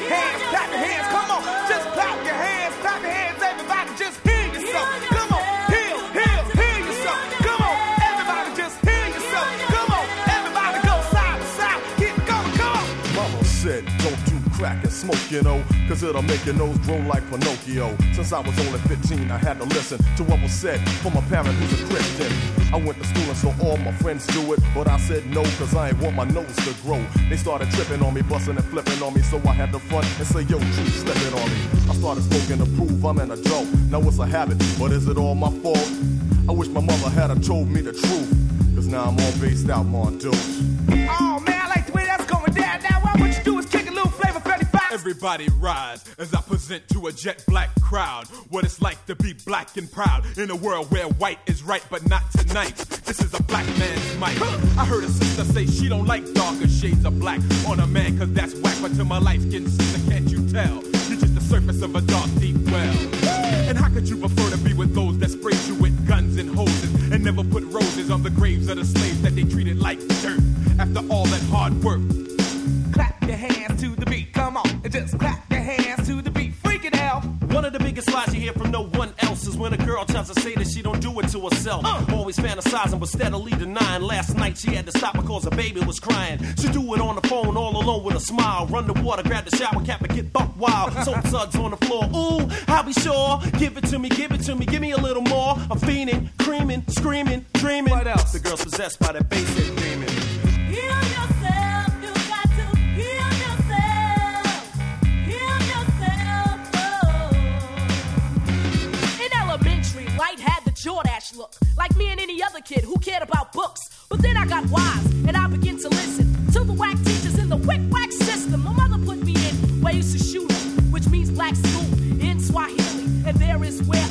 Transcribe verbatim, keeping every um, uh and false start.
hands, clap your hands, come on. Just clap your hands, clap your hands, everybody just hear yourself. Come on, hear, hear, hear yourself. Come on, everybody just hear yourself. Come on, everybody go side to side. Keep it going, come on. Mama said, don't do crack and smoke, you know, cause it'll make your nose grow like Pinocchio. Since I was only fifteen, I had to listen to what was said from a parent who's a Christian. I went to school and saw all my friends do it, but I said no, cause I ain't want my nose to grow. They started tripping on me, busting and flipping on me, so I had to front and say, yo, true, slipping on me. I started smoking to prove I'm an adult. Now it's a habit, but is it all my fault? I wish my mother had have told me the truth, cause now I'm all based out on dose. Oh man, I like the way that's going down. Now what you do is kick a little flavor thirty-five. Everybody rise as I present to a jet black crowd what it's like to be black and proud in a world where white is right but not tonight. This is a black man's mic. I heard a sister say she don't like darker shades of black on a man cause that's whack, but to my light-skinned sister, can't you tell? You're just the surface of a dark deep well. And how could you prefer to be with those that sprayed you with guns and hoses and never put roses on the graves of the slaves that they treated like dirt after all that hard work? Clap your hands to the beat, come on, and just clap your hands to the beat. Freak it out. One of the biggest lies you hear from no one else is when a girl tries to say that she don't do it to herself. Uh. Always fantasizing but steadily denying. Last night she had to stop because her baby was crying. She do it on the phone all alone with a smile. Run the water, grab the shower cap and get buck wild. Soap suds on the floor, ooh, I'll be sure. Give it to me, give it to me, give me a little more. I'm fiending, creaming, screaming, dreaming. What else? The girl's possessed by that bass head demon. Heal yourself, you got to heal yourself. Heal yourself, oh. In elementary, Light had the Jordache look, like me and any other kid who cared about books. But then I got wise, and I began to listen to the whack teachers in the wick-wack system. My mother put me in Waisu Shule, which means black school in Swahili. And there is where